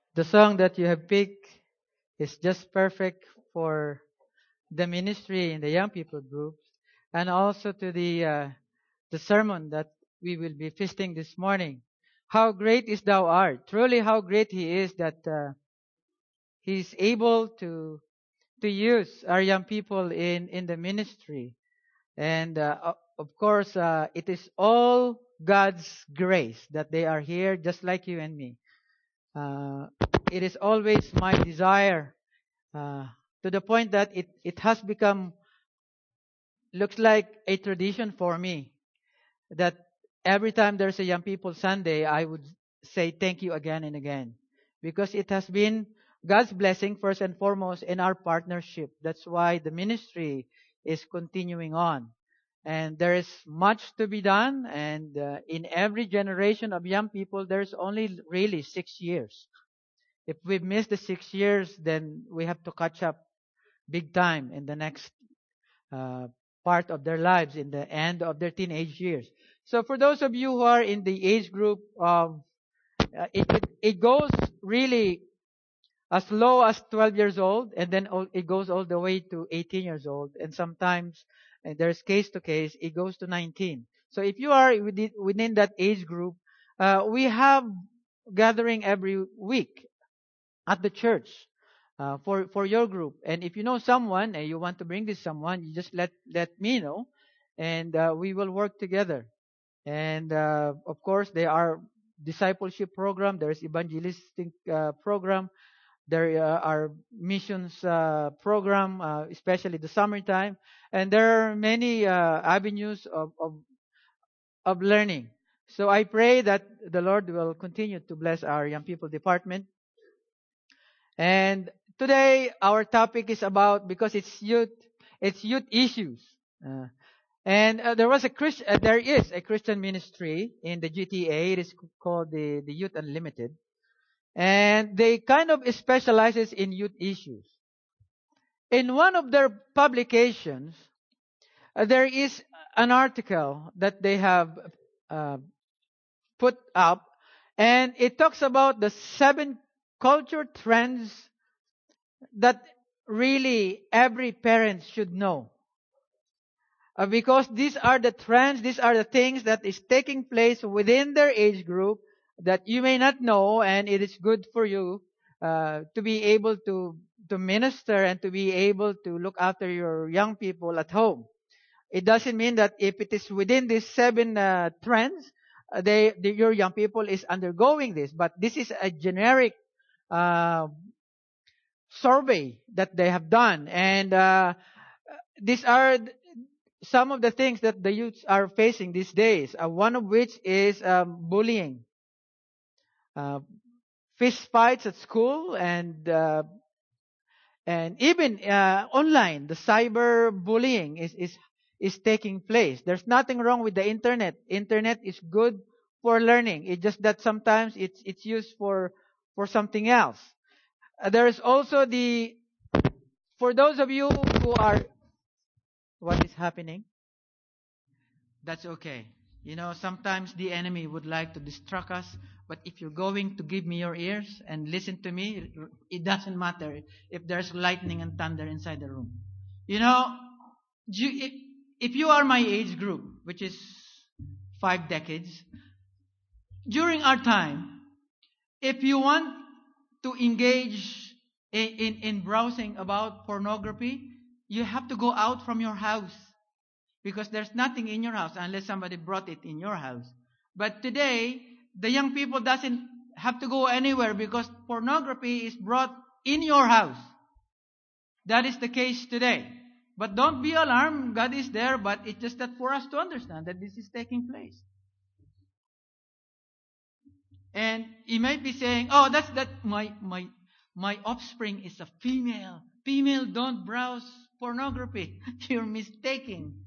The song that you have picked is just perfect for the ministry in the young people groups, and also to the sermon that we will be feasting this morning. How great is thou art! Truly, how great He is that He's able to use our young people in the ministry. And of course, it is all God's grace that they are here, just like you and me. Uh, it is always my desire, uh, to the point that it has become, looks like a tradition for me, that every time there's a Young People Sunday, I would say thank you again and again. Because it has been God's blessing first and foremost in our partnership. That's why the ministry is continuing on. And there is much to be done. And in every generation of young people, there's only really 6 years. If we miss the 6 years, then we have to catch up big time in the next uh, part of their lives, in the end of their teenage years. So for those of you who are in the age group of, it goes really as low as 12 years old, and then it goes all the way to 18 years old, and sometimes, and there's case to case, it goes to 19. So if you are within that age group, we have gathering every week at the church, for your group. And if you know someone and you want to bring this someone, you just let me know, and we will work together. And of course, there are discipleship program, there's evangelistic program, there are missions program, especially the summertime, and there are many avenues of learning. So I pray that the Lord will continue to bless our young people department. And today our topic is about, because it's youth issues. Uh, and there is a Christian ministry in the GTA. It is called the Youth Unlimited, and they kind of specializes in youth issues. In one of their publications, there is an article that they have uh, put up, and it talks about the 7 culture trends that really every parent should know. Because these are the trends, these are the things that is taking place within their age group that you may not know, and it is good for you to be able to minister and to be able to look after your young people at home. It doesn't mean that if it is within these 7 trends, your young people is undergoing this, but this is a generic uh, survey that they have done, and these are some of the things that the youths are facing these days. One of which is bullying, uh, fist fights at school, and even online. The cyber bullying is taking place. There's nothing wrong with the internet. Internet is good for learning. It's just that sometimes it's used for something else. There is also for those of you who are, what is happening? That's okay. Sometimes the enemy would like to distract us, but if you're going to give me your ears and listen to me, it doesn't matter if there's lightning and thunder inside the room. You know, if you are my age group, which is 5 decades, during our time, if you want to engage in browsing about pornography, you have to go out from your house, because there's nothing in your house unless somebody brought it in your house. But today, the young people doesn't have to go anywhere, because pornography is brought in your house. That is the case today. But don't be alarmed. God is there, but it's just that for us to understand that this is taking place. And you might be saying, "Oh, that's that my offspring is a female. Female don't browse pornography." You're mistaken.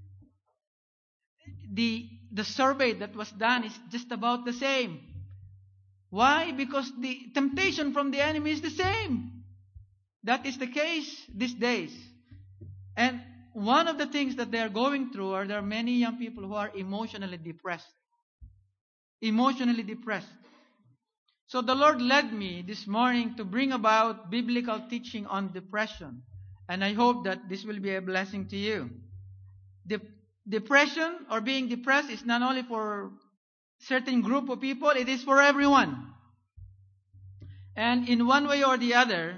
The survey that was done is just about the same. Why? Because the temptation from the enemy is the same. That is the case these days. And one of the things that they are going through are, there are many young people who are emotionally depressed. Emotionally depressed. So the Lord led me this morning to bring about biblical teaching on depression. And I hope that this will be a blessing to you. Depression or being depressed is not only for certain group of people, it is for everyone. And in one way or the other,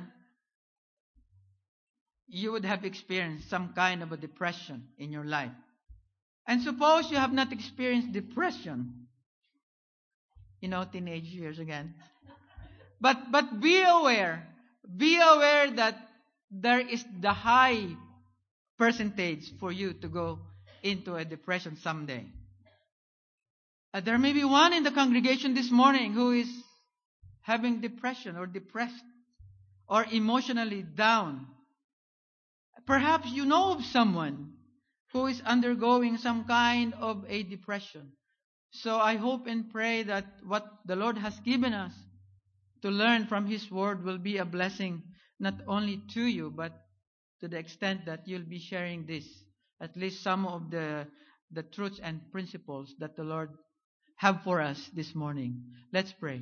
you would have experienced some kind of a depression in your life. And suppose you have not experienced depression, teenage years again. But be aware that there is the high percentage for you to go into a depression someday. There may be one in the congregation this morning who is having depression or depressed or emotionally down. Perhaps you know of someone who is undergoing some kind of a depression. So I hope and pray that what the Lord has given us to learn from His Word will be a blessing not only to you, but to the extent that you'll be sharing this, at least some of the truths and principles that the Lord have for us this morning. Let's pray.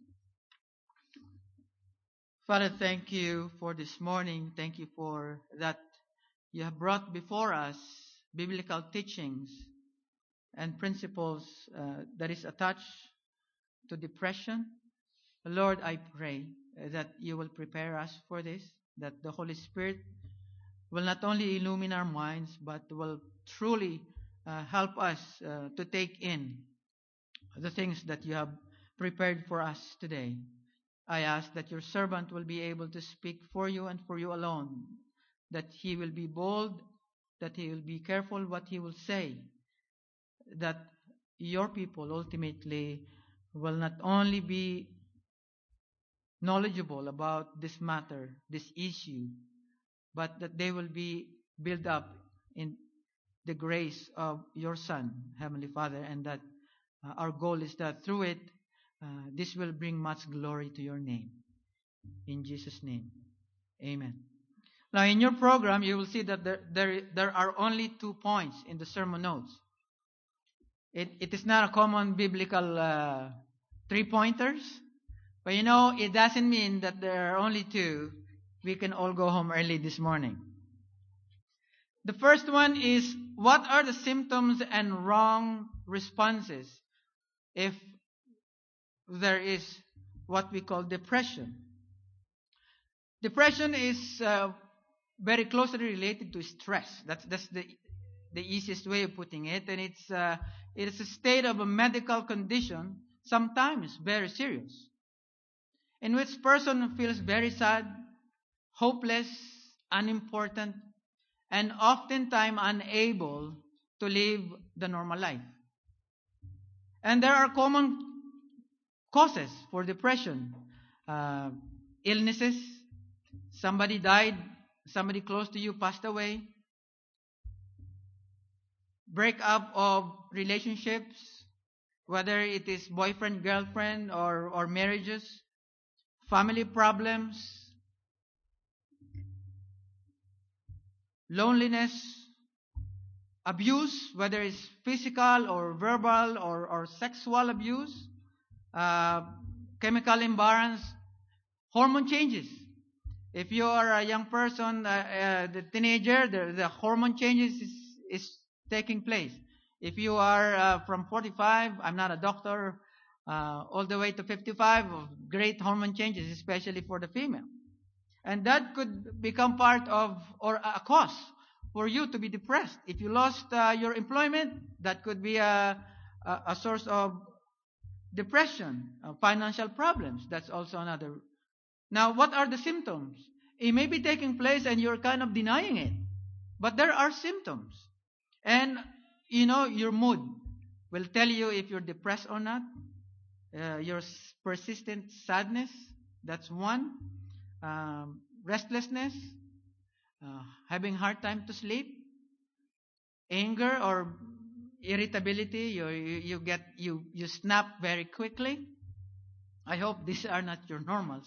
Father, thank you for this morning. Thank you for that you have brought before us biblical teachings and principles that is attached to depression. Lord, I pray that you will prepare us for this, that the Holy Spirit will not only illumine our minds, but will truly help us to take in the things that you have prepared for us today. I ask that your servant will be able to speak for you and for you alone, that he will be bold, that he will be careful what he will say, that your people ultimately will not only be knowledgeable about this matter, this issue, but that they will be built up in the grace of your Son, Heavenly Father, and that our goal is that through it, this will bring much glory to your name. In Jesus' name, amen. Now, in your program, you will see that there are only 2 points in the sermon notes. It is not a common biblical 3-pointers, but it doesn't mean that there are only 2. We can all go home early this morning. The first one is, what are the symptoms and wrong responses if there is what we call depression? Depression is very closely related to stress. That's the easiest way of putting it, and it is a state of a medical condition, sometimes very serious, in which person feels very sad, hopeless, unimportant, and oftentimes unable to live the normal life. And there are common causes for depression. Illnesses, somebody died, somebody close to you passed away, breakup of relationships, whether it is boyfriend, girlfriend, or marriages, family problems, loneliness, abuse, whether it's physical or verbal or sexual abuse, chemical imbalance, hormone changes. If you are a young person, the teenager, the hormone changes is taking place. If you are from 45, I'm not a doctor, all the way to 55, great hormone changes, especially for the female. And that could become part of or a cause for you to be depressed. If you lost your employment, that could be a source of depression. Financial problems, that's also another. Now, what are the symptoms? It may be taking place and you're kind of denying it. But there are symptoms. And, your mood will tell you if you're depressed or not. Your persistent sadness, that's one. Restlessness, having hard time to sleep, anger or irritability, you snap very quickly. I hope these are not your normals.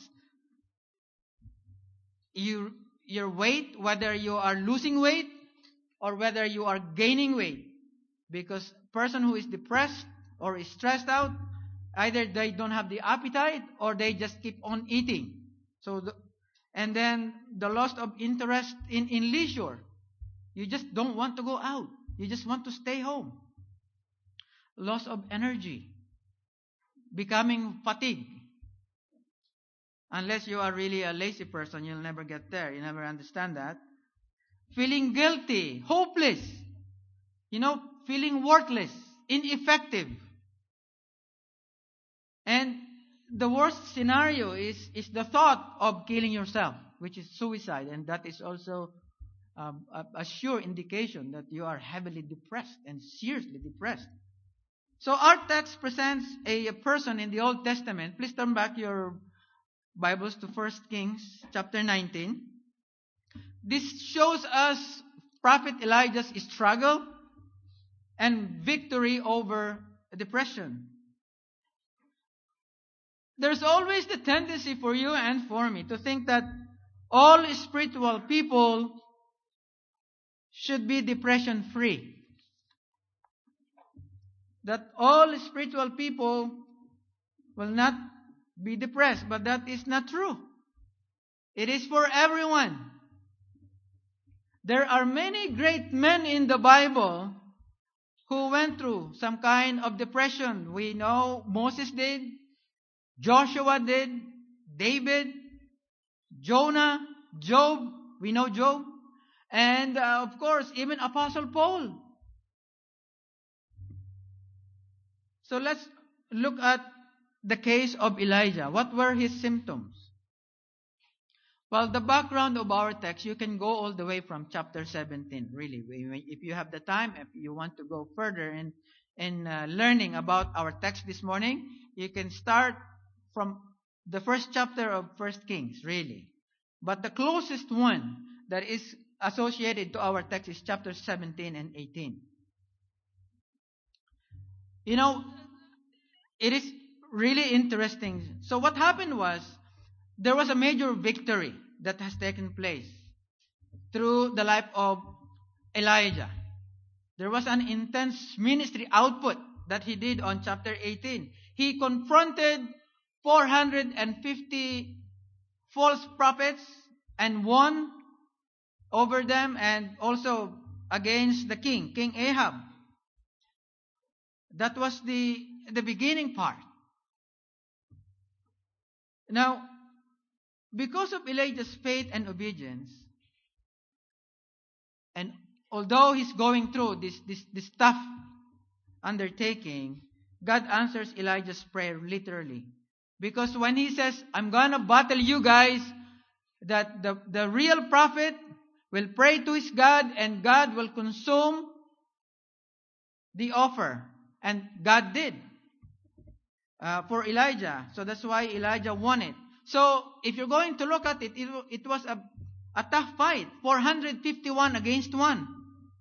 Your weight, whether you are losing weight or whether you are gaining weight, because person who is depressed or is stressed out Either they don't have the appetite or they just keep on eating. And then the loss of interest in leisure. You just don't want to go out. You just want to stay home. Loss of energy. Becoming fatigued. Unless you are really a lazy person, you'll never get there. You never understand that. Feeling guilty, hopeless. Feeling worthless, ineffective. And the worst scenario is the thought of killing yourself, which is suicide. And that is also a sure indication that you are heavily depressed and seriously depressed. So our text presents a person in the Old Testament. Please turn back your Bibles to 1 Kings chapter 19. This shows us Prophet Elijah's struggle and victory over depression. There's always the tendency for you and for me to think that all spiritual people should be depression-free. That all spiritual people will not be depressed, but that is not true. It is for everyone. There are many great men in the Bible who went through some kind of depression. We know Moses did, Joshua did, David, Jonah, Job. We know Job. And of course, even Apostle Paul. So let's look at the case of Elijah. What were his symptoms? Well, the background of our text, you can go all the way from chapter 17, really. If you have the time, if you want to go further in learning about our text this morning, you can start from the first chapter of 1 Kings, really. But the closest one that is associated to our text is chapter 17 and 18. It is really interesting. So what happened was, there was a major victory that has taken place through the life of Elijah. There was an intense ministry output that he did on chapter 18. He confronted 450 false prophets and won over them, and also against the king, King Ahab. That was the beginning part. Now, because of Elijah's faith and obedience, and although he's going through this tough undertaking, God answers Elijah's prayer literally. Because when he says, I'm going to battle you guys, that the real prophet will pray to his God and God will consume the offer. And God did for Elijah. So that's why Elijah won it. So if you're going to look at it, it was a tough fight. 451 against 1.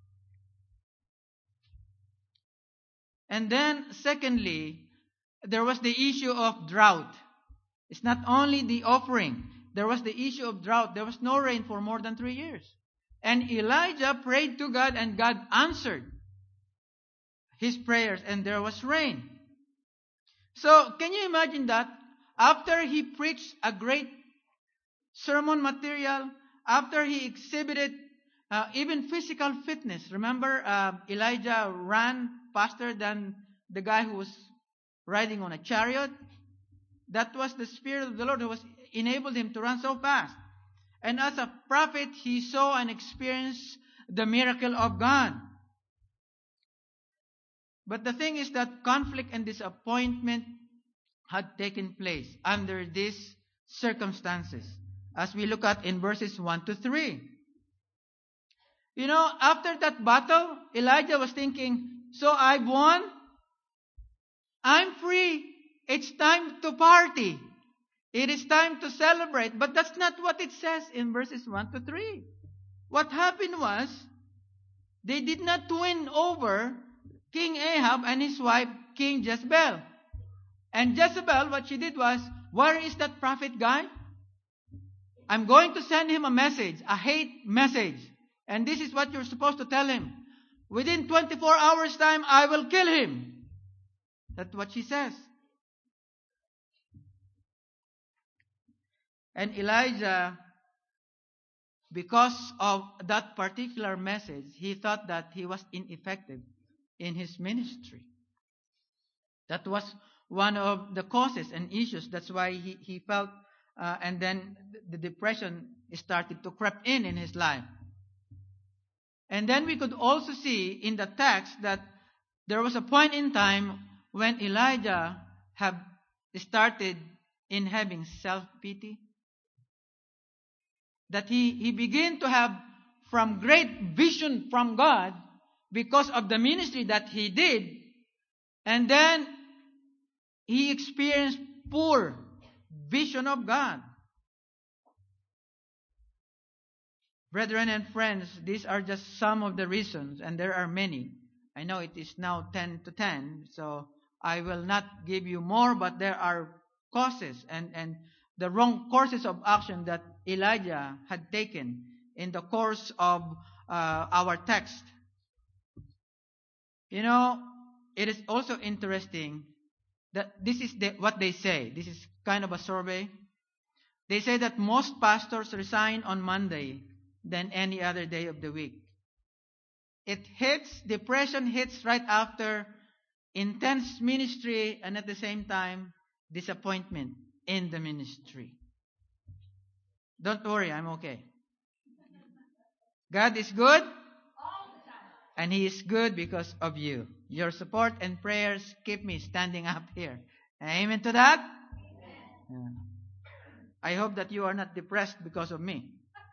And then secondly, there was the issue of drought. It's not only the offering. There was the issue of drought. There was no rain for more than 3 years. And Elijah prayed to God and God answered his prayers and there was rain. So can you imagine that? After he preached a great sermon material, after he exhibited even physical fitness. Remember, Elijah ran faster than the guy who was riding on a chariot. That was the Spirit of the Lord who was enabled him to run so fast. And as a prophet, he saw and experienced the miracle of God. But the thing is that conflict and disappointment had taken place under these circumstances, as we look at in verses 1 to 3. After that battle, Elijah was thinking, so I've won. I'm free. It's time to party. It is time to celebrate. But that's not what it says in verses 1 to 3. What happened was, they did not win over King Ahab and his wife, King Jezebel. And Jezebel, what she did was, where is that prophet guy? I'm going to send him a message, a hate message. And this is what you're supposed to tell him. Within 24 hours time, I will kill him. That's what she says. And Elijah, because of that particular message, he thought that he was ineffective in his ministry. That was one of the causes and issues. That's why he felt, and then the depression started to creep in his life. And then we could also see in the text that there was a point in time when Elijah have started in having self-pity. That he began to have from great vision from God because of the ministry that he did. And then he experienced poor vision of God. Brethren and friends, these are just some of the reasons, and there are many. I know it is now 10 to 10, so I will not give you more, but there are causes and the wrong courses of action that Elijah had taken in the course of our text. You know, it is also interesting that this is what they say. This is kind of a survey. They say that most pastors resign on Monday than any other day of the week. Depression hits right after intense ministry and at the same time, disappointment in the ministry. Don't worry, I'm okay. God is good. And He is good because of you. Your support and prayers keep me standing up here. Amen to that? Amen. I hope that you are not depressed because of me.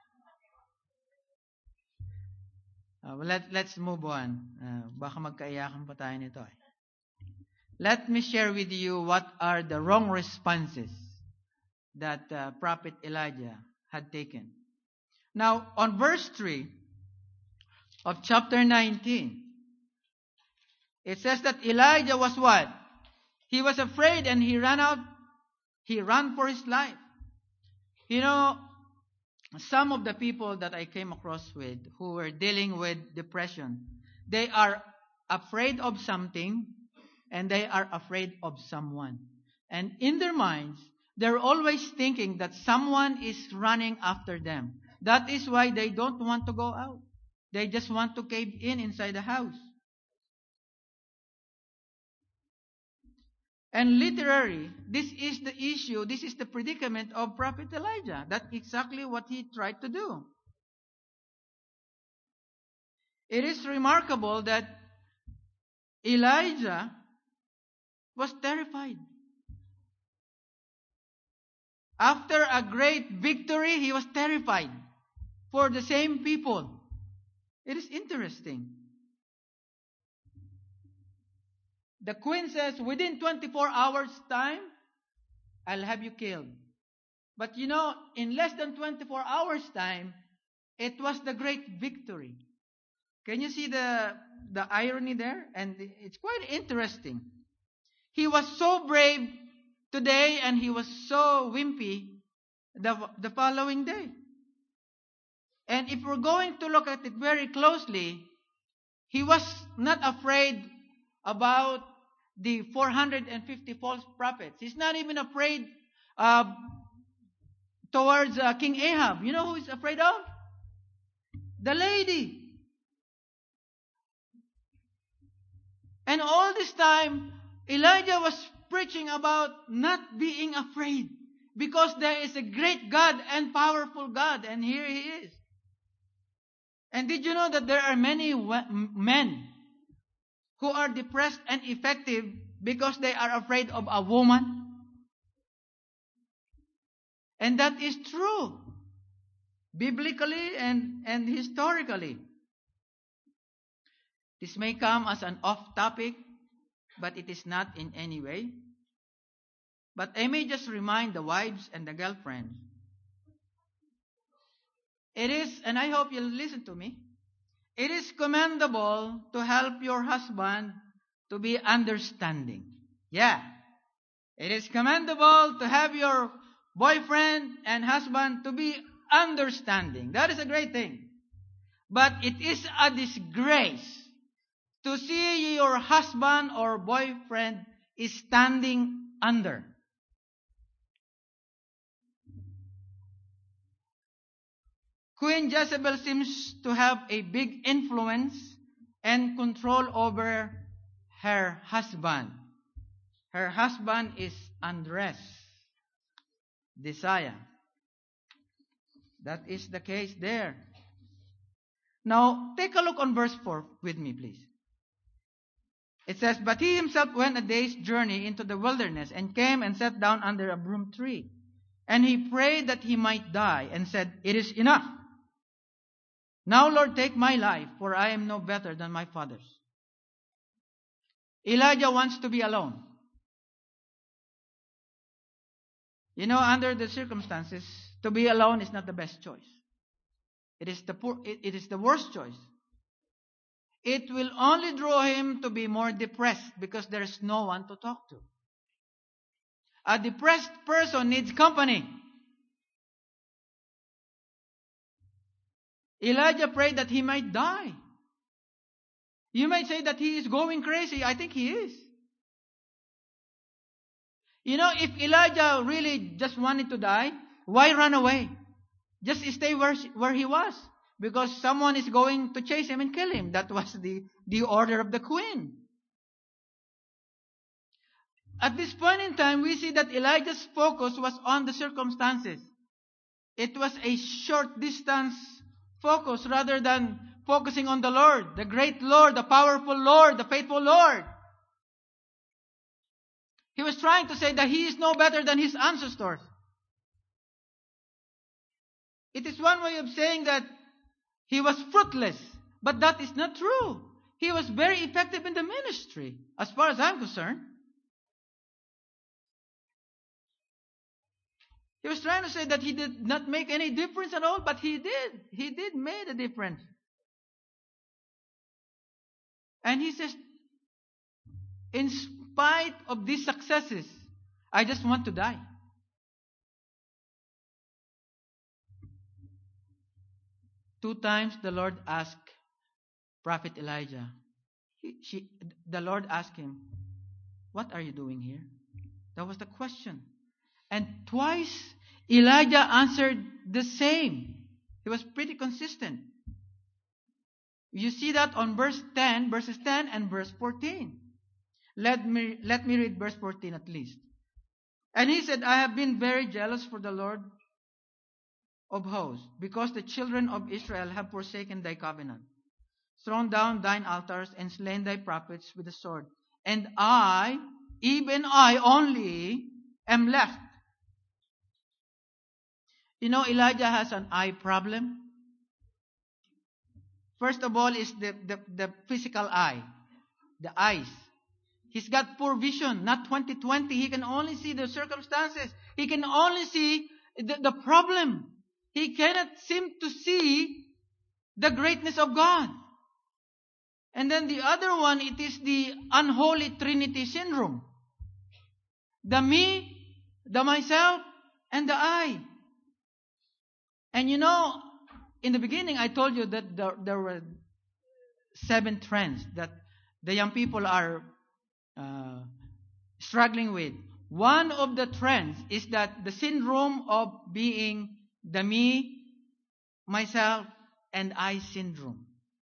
Let's move on. Baka magkaiyakan pa tayo nito. Let me share with you what are the wrong responses that Prophet Elijah had taken. Now, on verse 3 of chapter 19, it says that Elijah was what? He was afraid and he ran out. He ran for his life. You know, some of the people that I came across with who were dealing with depression, they are afraid of something and they are afraid of someone. And in their minds, they're always thinking that someone is running after them. That is why they don't want to go out. They just want to cave in inside the house. And literally, this is the issue, this is the predicament of Prophet Elijah. That's exactly what he tried to do. It is remarkable that Elijah was terrified. After a great victory, he was terrified for the same people. It is interesting. The queen says, within 24 hours time, I'll have you killed. But you know, in less than 24 hours time, it was the great victory. Can you see the irony there? And it's quite interesting. He was so brave today and he was so wimpy the following day. And if we're going to look at it very closely, he was not afraid about the 450 false prophets. He's not even afraid towards King Ahab. You know who he's afraid of? The lady. And all this time, Elijah was preaching about not being afraid because there is a great God and powerful God, and here He is. And did you know that there are many men who are depressed and effective because they are afraid of a woman? And that is true, biblically and historically. This may come as an off-topic, but it is not in any way. But I may just remind the wives and the girlfriends. It is, and I hope you'll listen to me, it is commendable to help your husband to be understanding. Yeah. It is commendable to have your boyfriend and husband to be understanding. That is a great thing. But it is a disgrace to see your husband or boyfriend is standing under. Queen Jezebel seems to have a big influence and control over her husband. Her husband is Andres, Desire. That is the case there. Now, take a look on verse 4 with me, please. It says, "But he himself went a day's journey into the wilderness and came and sat down under a broom tree. And he prayed that he might die and said, 'It is enough. Now, Lord, take my life, for I am no better than my father's.'" Elijah wants to be alone. You know, under the circumstances, to be alone is not the best choice. It is the worst choice. It will only draw him to be more depressed because there is no one to talk to. A depressed person needs company. Elijah prayed that he might die. You might say that he is going crazy. I think he is. You know, if Elijah really just wanted to die, why run away? Just stay where he was. Because someone is going to chase him and kill him. That was the order of the queen. At this point in time, we see that Elijah's focus was on the circumstances. It was a short distance focus rather than focusing on the Lord, the great Lord, the powerful Lord, the faithful Lord. He was trying to say that he is no better than his ancestors. It is one way of saying that he was fruitless, but that is not true. He was very effective in the ministry, as far as I'm concerned. He was trying to say that he did not make any difference at all, but he did. He did make a difference. And he says, in spite of these successes, I just want to die. Two times the Lord asked Prophet Elijah. The Lord asked him, "What are you doing here?" That was the question. And twice Elijah answered the same. He was pretty consistent. You see that on verses 10 and verse 14. Let me read verse 14 at least. "And he said, I have been very jealous for the Lord of hosts, because the children of Israel have forsaken thy covenant, thrown down thine altars, and slain thy prophets with the sword. And I, even I only, am left." You know, Elijah has an eye problem. First of all is the physical eye, the eyes. He's got poor vision, not 20/20. He can only see the circumstances. He can only see the problem. He cannot seem to see the greatness of God. And then the other one, it is the unholy Trinity syndrome. The me, the myself, and the I. And you know, in the beginning, I told you that there were 7 trends that the young people are struggling with. One of the trends is that the syndrome of being the me, myself, and I syndrome.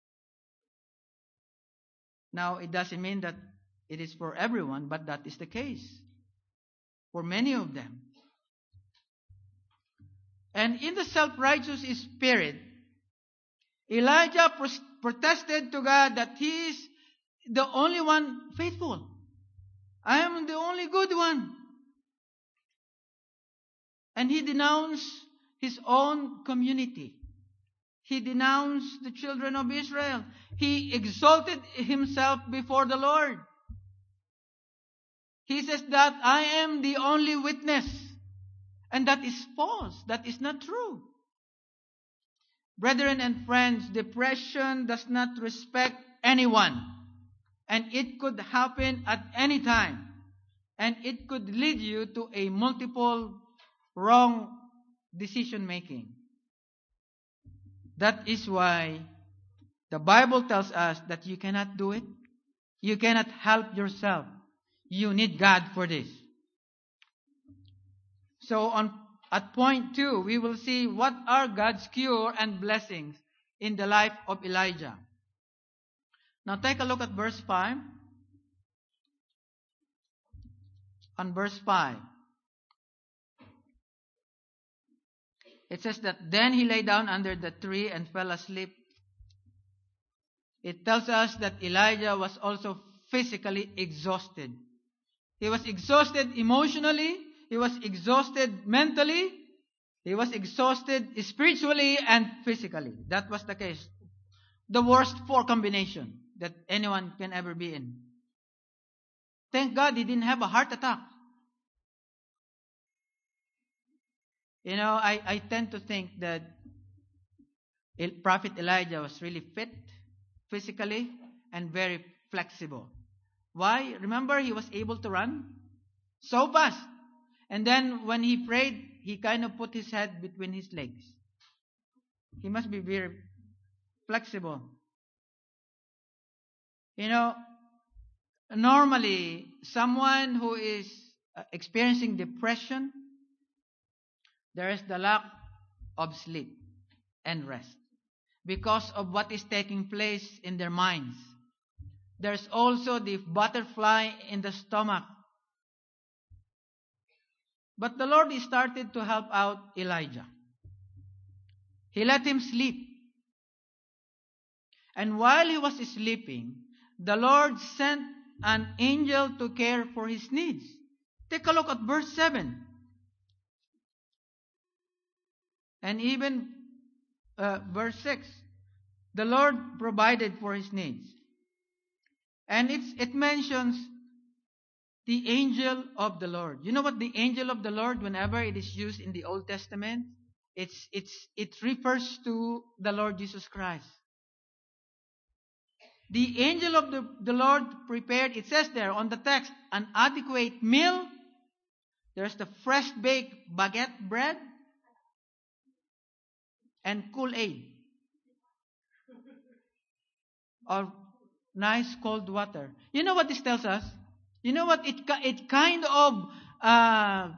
Now, it doesn't mean that it is for everyone, but that is the case for many of them. And in the self-righteous spirit, Elijah protested to God that he is the only one faithful. I am the only good one. And he denounced his own community. He denounced the children of Israel. He exalted himself before the Lord. He says that I am the only witness. And that is false. That is not true. Brethren and friends, depression does not respect anyone. And it could happen at any time. And it could lead you to a multiple wrong decision making. That is why the Bible tells us that you cannot do it. You cannot help yourself. You need God for this. So on at point 2, we will see what are God's cure and blessings in the life of Elijah. Now take a look at verse 5. On verse 5, it says that then he lay down under the tree and fell asleep. It tells us that Elijah was also physically exhausted. He was exhausted emotionally. He was exhausted mentally. He was exhausted spiritually and physically. That was the case. The worst 4 combination that anyone can ever be in. Thank God he didn't have a heart attack. You know, I tend to think that Prophet Elijah was really fit physically and very flexible. Why? Remember, he was able to run so fast. And then when he prayed, he kind of put his head between his legs. He must be very flexible. You know, normally, someone who is experiencing depression, there is the lack of sleep and rest because of what is taking place in their minds. There's also the butterfly in the stomach. But the Lord started to help out Elijah. He let him sleep. And while he was sleeping, the Lord sent an angel to care for his needs. Take a look at verse 7. And even verse 6. The Lord provided for his needs. And it mentions the angel of the Lord. You know what the angel of the Lord, whenever it is used in the Old Testament, it refers to the Lord Jesus Christ. The angel of the Lord prepared, it says there on the text, an adequate meal. There's the fresh baked baguette bread and Kool-Aid or nice cold water. You know what this tells us? You know what? It kind of,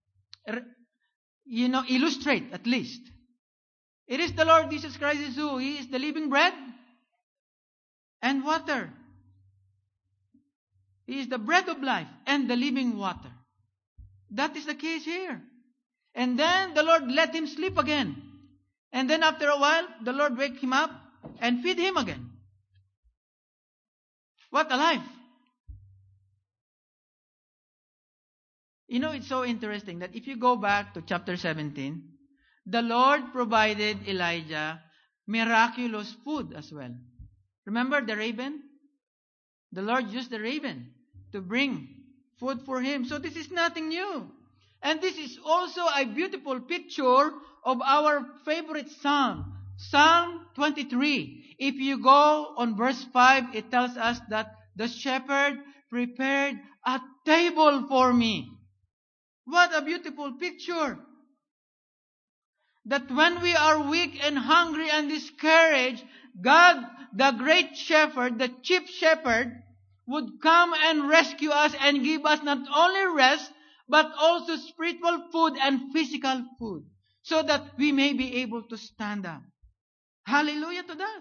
illustrate at least. It is the Lord Jesus Christ is who? He is the living bread and water. He is the bread of life and the living water. That is the case here. And then the Lord let him sleep again. And then after a while, the Lord wake him up and feed him again. What a life. You know, it's so interesting that if you go back to chapter 17, the Lord provided Elijah miraculous food as well. Remember the raven? The Lord used the raven to bring food for him. So this is nothing new. And this is also a beautiful picture of our favorite psalm, Psalm 23. If you go on verse 5, it tells us that the shepherd prepared a table for me. What a beautiful picture. That when we are weak and hungry and discouraged, God, the great shepherd, the chief shepherd, would come and rescue us and give us not only rest, but also spiritual food and physical food, so that we may be able to stand up. Hallelujah to that.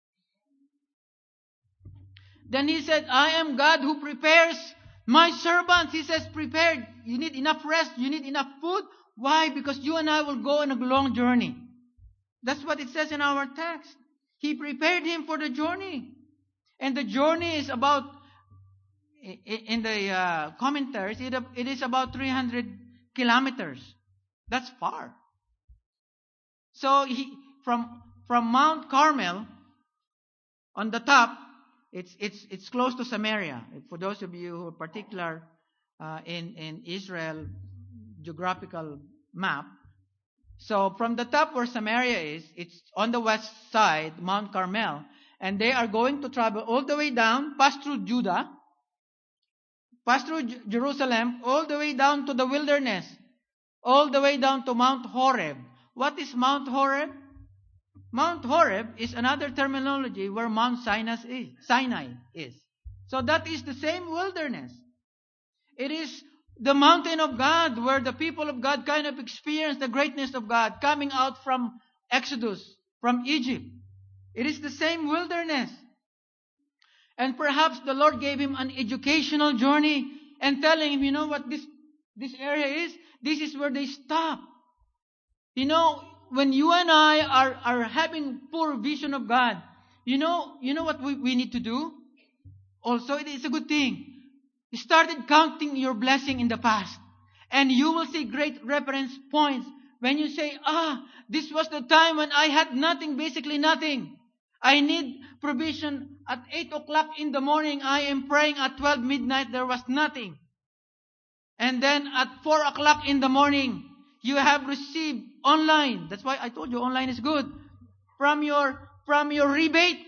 Then he said, I am God who prepares my servants. He says, prepared. You need enough rest. You need enough food. Why? Because you and I will go on a long journey. That's what it says in our text. He prepared him for the journey. And the journey is about, in the commentaries, it is about 300 kilometers. That's far. So from Mount Carmel, on the top, it's close to Samaria. For those of you who are particular in Israel geographical map. So from the top where Samaria is, it's on the west side, Mount Carmel. And they are going to travel all the way down, pass through Judah, pass through Jerusalem, all the way down to the wilderness, all the way down to Mount Horeb. What is Mount Horeb? Mount Horeb is another terminology where Mount Sinai is. So that is the same wilderness. It is The mountain of God, where the people of God kind of experience the greatness of God coming out from Exodus, from Egypt. It is the same wilderness. And perhaps the Lord gave him an educational journey and telling him, you know what this area is? This is where they stop. You know, when you and I are having poor vision of God, you know what we need to do? Also, it is a good thing. You started counting your blessing in the past. And you will see great reference points when you say, this was the time when I had nothing, basically nothing. I need provision at 8 o'clock in the morning. I am praying at 12 midnight. There was nothing. And then at 4 o'clock in the morning, you have received online. That's why I told you online is good. From your rebate.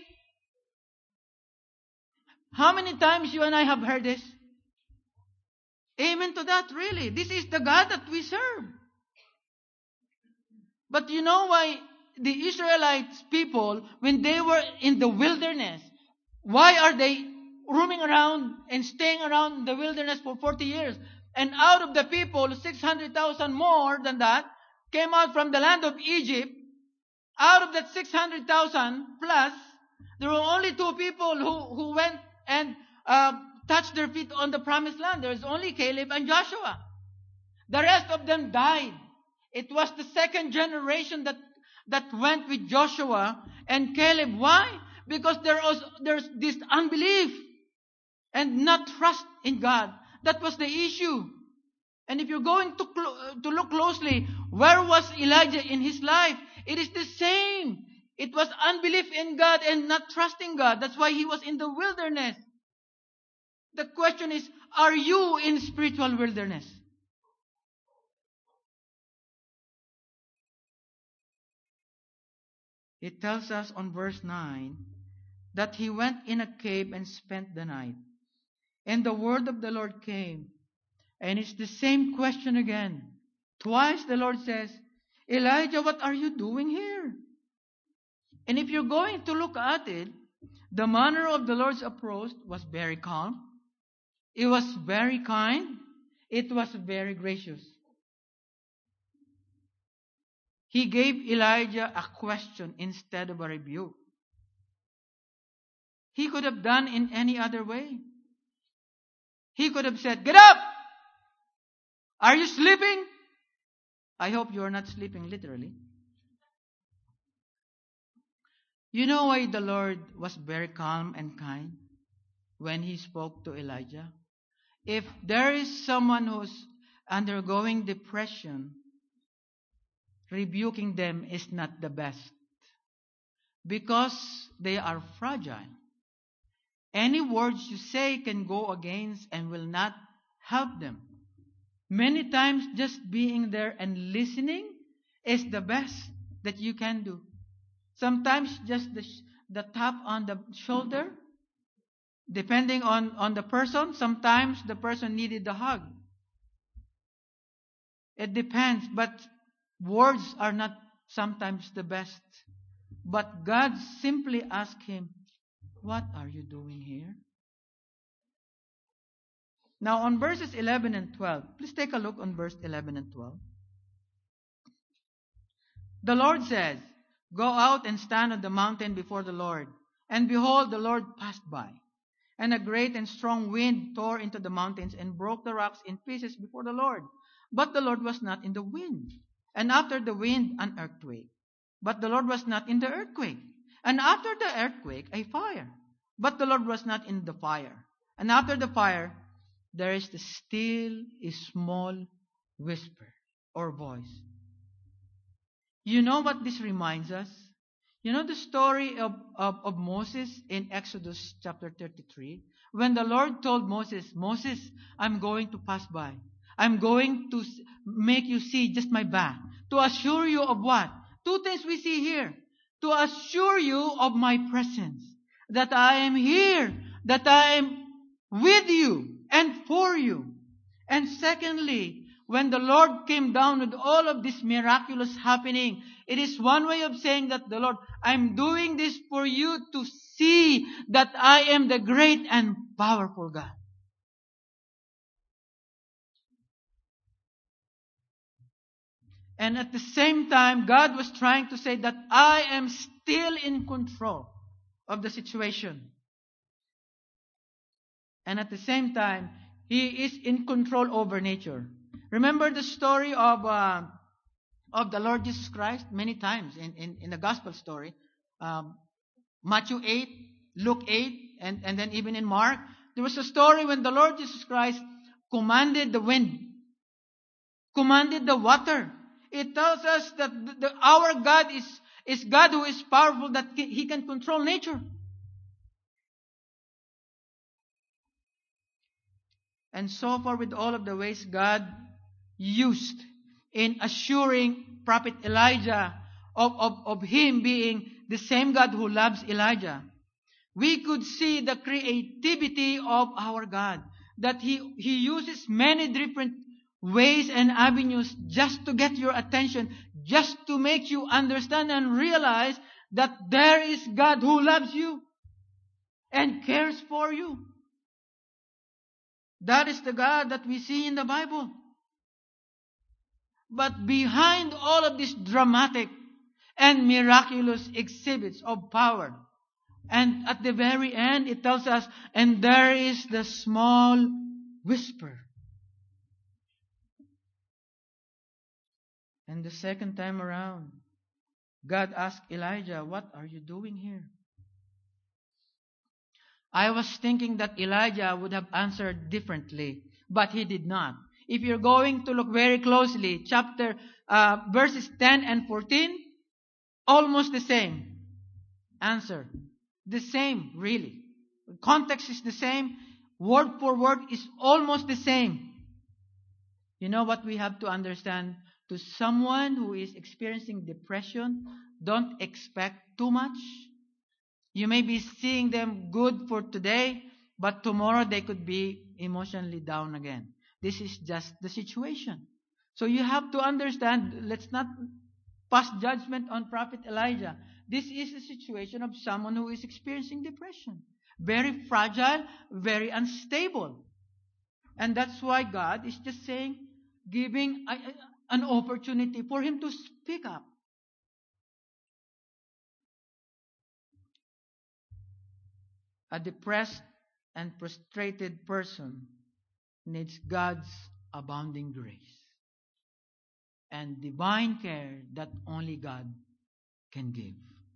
How many times you and I have heard this? Amen to that, really. This is the God that we serve. But you know why the Israelites people, when they were in the wilderness, why are they roaming around and staying around the wilderness for 40 years? And out of the people, 600,000 more than that, came out from the land of Egypt. Out of that 600,000 plus, there were only 2 people who went and touched their feet on the promised land. There was only Caleb and Joshua. The rest of them died. It was the second generation that went with Joshua and Caleb. Why? Because there's this unbelief and not trust in God. That was the issue. And if you're going to look closely, where was Elijah in his life? It is the same. It was unbelief in God and not trusting God. That's why he was in the wilderness. The question is, are you in spiritual wilderness? It tells us on verse 9 that he went in a cave and spent the night. And the word of the Lord came. And it's the same question again. Twice the Lord says, Elijah, what are you doing here? And if you're going to look at it, the manner of the Lord's approach was very calm. It was very kind. It was very gracious. He gave Elijah a question instead of a rebuke. He could have done in any other way. He could have said, get up! Are you sleeping? I hope you are not sleeping literally. You know why the Lord was very calm and kind when He spoke to Elijah? If there is someone who's undergoing depression, rebuking them is not the best. Because they are fragile. Any words you say can go against and will not help them. Many times just being there and listening is the best that you can do. Sometimes just the tap on the shoulder, depending on the person. Sometimes the person needed the hug. It depends, but words are not sometimes the best. But God simply asked him, what are you doing here? Now on verses 11 and 12, please take a look on verse 11 and 12. The Lord says, go out and stand on the mountain before the Lord. And behold, the Lord passed by. And a great and strong wind tore into the mountains and broke the rocks in pieces before the Lord. But the Lord was not in the wind. And after the wind, an earthquake. But the Lord was not in the earthquake. And after the earthquake, a fire. But the Lord was not in the fire. And after the fire, there is the still a small whisper or voice. You know what this reminds us? You know the story of Moses in Exodus chapter 33? When the Lord told Moses, Moses, I'm going to pass by. I'm going to make you see just my back. To assure you of what? 2 things we see here. To assure you of my presence. That I am here. That I am with you and for you. And secondly, when the Lord came down with all of this miraculous happening, it is one way of saying that the Lord, I'm doing this for you to see that I am the great and powerful God. And at the same time, God was trying to say that I am still in control of the situation. And at the same time, He is in control over nature. Remember the story of the Lord Jesus Christ many times in the gospel story. Matthew 8, Luke 8, and then even in Mark. There was a story when the Lord Jesus Christ commanded the wind, commanded the water. It tells us that our God is God who is powerful, that He can control nature. And so far with all of the ways God used in assuring Prophet Elijah of Him being the same God who loves Elijah, we could see the creativity of our God. That He uses many different ways and avenues just to get your attention, just to make you understand and realize that there is God who loves you and cares for you. That is the God that we see in the Bible. But behind all of these dramatic and miraculous exhibits of power, and at the very end it tells us, and there is the small whisper. And the second time around, God asked Elijah, what are you doing here? I was thinking that Elijah would have answered differently, but he did not. If you're going to look very closely, verses 10 and 14, almost the same answer. The same, really. The context is the same. Word for word is almost the same. You know what we have to understand? To someone who is experiencing depression, don't expect too much. You may be seeing them good for today, but tomorrow they could be emotionally down again. This is just the situation. So you have to understand, let's not pass judgment on Prophet Elijah. This is a situation of someone who is experiencing depression. Very fragile, very unstable. And that's why God is just saying, giving an opportunity for him to speak up. A depressed and frustrated person needs God's abounding grace and divine care that only God can give.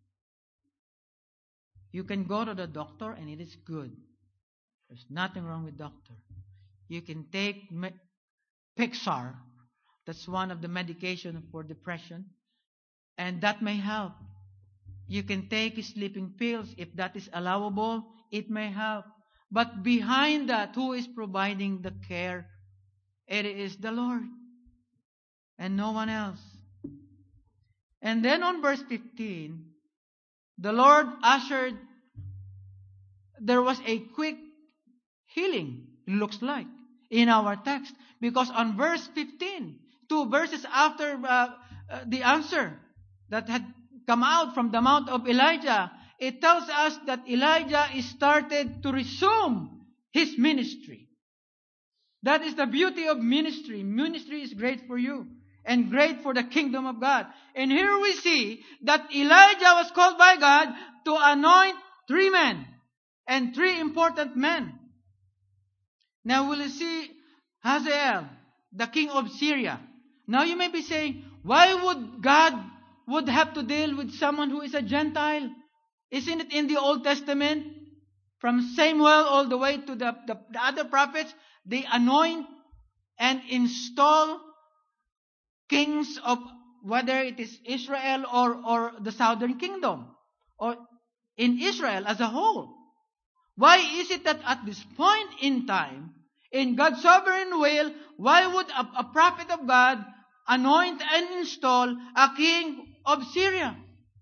You can go to the doctor and it is good. There's nothing wrong with doctor. You can take Pixar. That's one of the medication for depression. And that may help. You can take sleeping pills. If that is allowable, it may help. But behind that, who is providing the care? It is the Lord. And no one else. And then on verse 15, the Lord ushered, there was a quick healing, it looks like, in our text. Because on verse 15, 2 verses after the answer that had come out from the mouth of Elijah, it tells us that Elijah started to resume his ministry. That is the beauty of ministry. Ministry is great for you and great for the kingdom of God. And here we see that Elijah was called by God to anoint 3 men and 3 important men. Now we'll see Hazael, the king of Syria. Now you may be saying, why would God would have to deal with someone who is a Gentile? Isn't it in the Old Testament? From Samuel all the way to the other prophets, they anoint and install kings of whether it is Israel or the southern kingdom, or in Israel as a whole. Why is it that at this point in time, in God's sovereign will, why would a prophet of God anoint and install a king of Syria?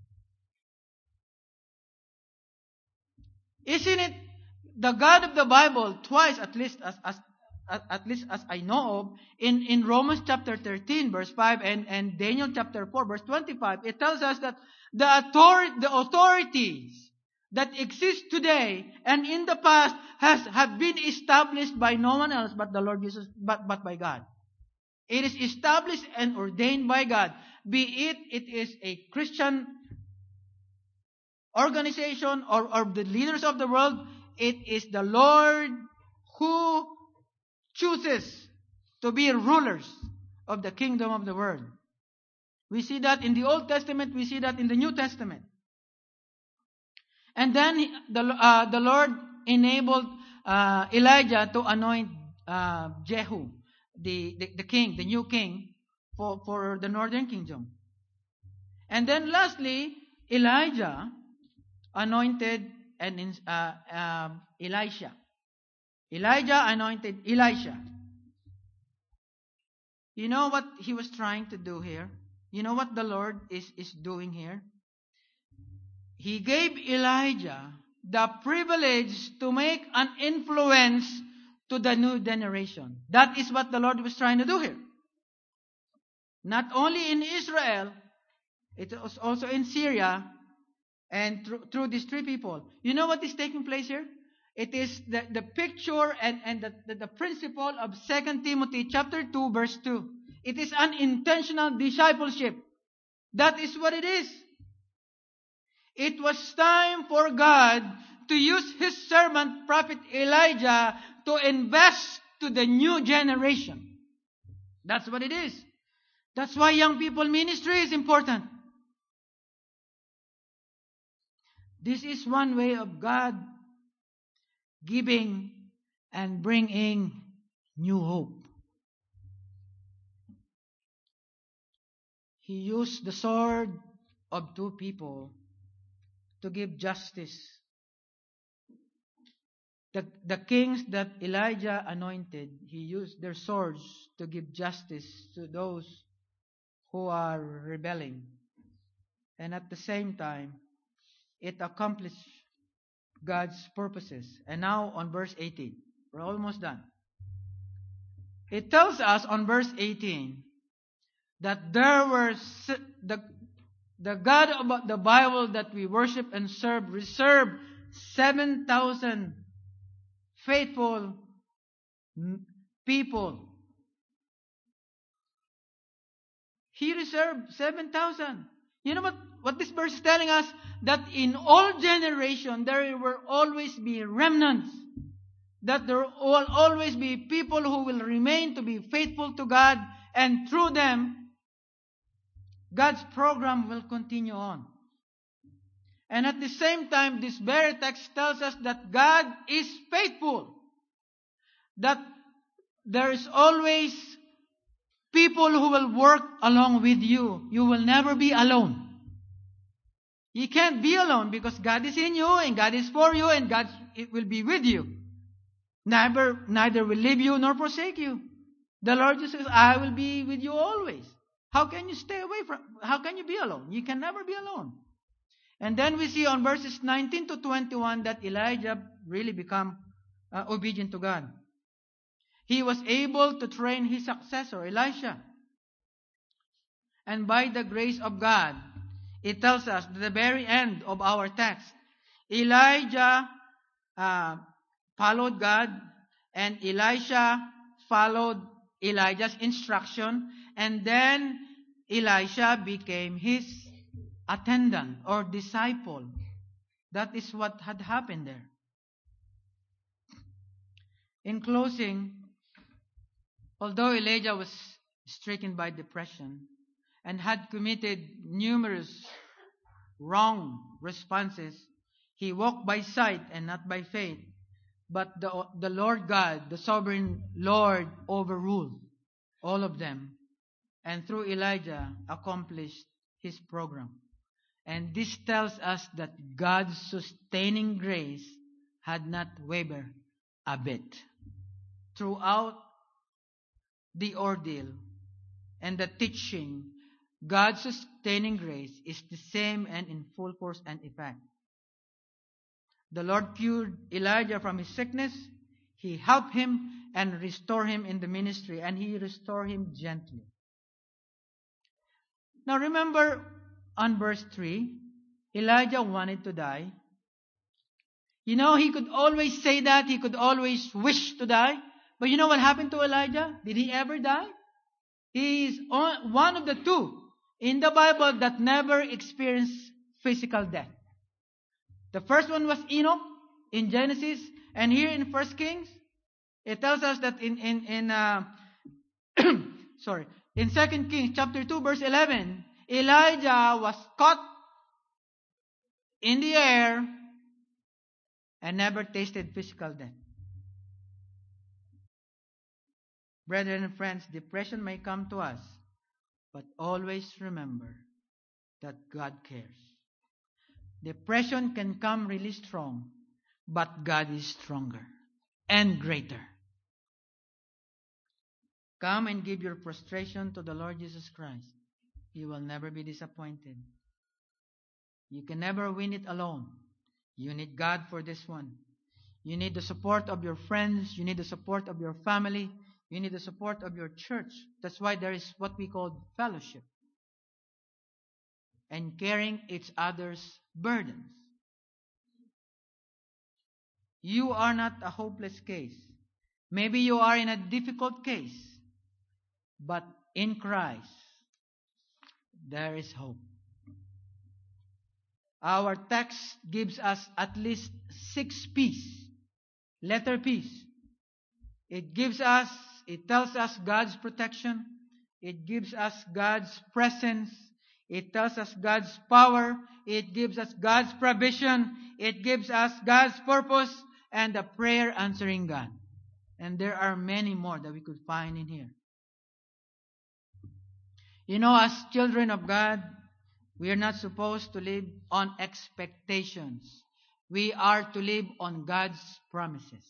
Isn't it the God of the Bible twice, at least as I know of, in Romans chapter 13 verse 5 and Daniel chapter 4 verse 25, it tells us that the authorities that exist today and in the past have been established by no one else but the Lord Jesus, but by God. It is established and ordained by God. Be it is a Christian organization or the leaders of the world, it is the Lord who chooses to be rulers of the kingdom of the world. We see that in the Old Testament, we see that in the New Testament. And then the Lord enabled Elijah to anoint Jehu, the king, the new king, for the northern kingdom. And then lastly, Elijah anointed Elisha. Elijah anointed Elisha. You know what he was trying to do here? You know what the Lord is doing here? He gave Elijah the privilege to make an influence to the new generation. That is what the Lord was trying to do here. Not only in Israel, it was also in Syria and through these three people. You know what is taking place here? It is the picture and the principle of 2 Timothy chapter 2 verse 2. It is an intentional discipleship. That is what it is. It was time for God to use His servant, Prophet Elijah, to invest to the new generation. That's what it is. That's why young people ministry is important. This is one way of God giving and bringing new hope. He used the sword of two people to give justice. The kings that Elijah anointed, he used their swords to give justice to those who are rebelling. And at the same time, it accomplished God's purposes. And now on verse 18, we're almost done. It tells us on verse 18 that there were the God of the Bible that we worship and serve reserved 7,000 faithful people. He reserved 7,000. You know what this verse is telling us? That in all generations there will always be remnants. That there will always be people who will remain to be faithful to God, and through them God's program will continue on. And at the same time, this very text tells us that God is faithful. That there is always people who will work along with you. You will never be alone. You can't be alone because God is in you and God is for you and God will be with you. Neither will leave you nor forsake you. The Lord Jesus says, I will be with you always. How can you how can you be alone? You can never be alone. And then we see on verses 19 to 21 that Elijah really became obedient to God. He was able to train his successor, Elisha. And by the grace of God, it tells us at the very end of our text, Elijah followed God and Elisha followed Elijah's instruction, and then Elisha became his attendant or disciple. That is what had happened there. In closing, although Elijah was stricken by depression and had committed numerous wrong responses, he walked by sight and not by faith. But the Lord God, the sovereign Lord, overruled all of them, and through Elijah accomplished his program. And this tells us that God's sustaining grace had not wavered a bit throughout the ordeal and the teaching. God's sustaining grace is the same and in full force and effect. The Lord cured Elijah from his sickness. He helped him and restored him in the ministry, and he restored him gently. Now remember on verse 3, Elijah wanted to die. You know, he could always say that. He could always wish to die. But you know what happened to Elijah? Did he ever die? He is one of the two in the Bible that never experienced physical death. The first one was Enoch in Genesis, and here in First Kings, it tells us that in 2 Kings chapter 2 verse 11, Elijah was caught in the air and never tasted physical death. Brethren and friends, depression may come to us, but always remember that God cares. Depression can come really strong, but God is stronger and greater. Come and give your prostration to the Lord Jesus Christ. You will never be disappointed. You can never win it alone. You need God for this one. You need the support of your friends. You need the support of your family. You need the support of your church. That's why there is what we call fellowship. And carrying each other's burdens. You are not a hopeless case. Maybe you are in a difficult case. But in Christ, there is hope. Our text gives us at least 6 P's. Letter P's. It tells us God's protection. It gives us God's presence. It tells us God's power. It gives us God's provision. It gives us God's purpose and the prayer answering God. And there are many more that we could find in here. You know, as children of God, we are not supposed to live on expectations. We are to live on God's promises.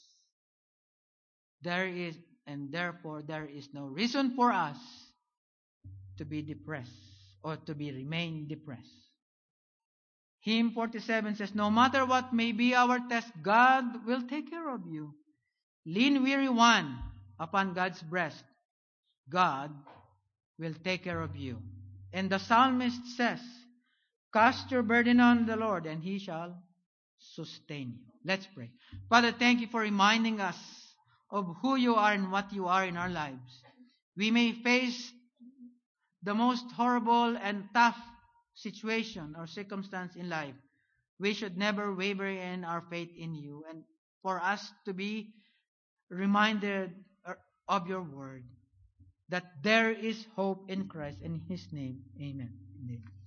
Therefore there is no reason for us to be depressed or to remain depressed. Hymn 47 says, no matter what may be our test, God will take care of you. Lean weary one upon God's breast. God will take care of you. And the psalmist says, cast your burden on the Lord and He shall sustain you. Let's pray. Father, thank you for reminding us of who you are and what you are in our lives. We may face the most horrible and tough situation or circumstance in life. We should never waver in our faith in you, and for us to be reminded of your word, that there is hope in Christ. In His name, amen.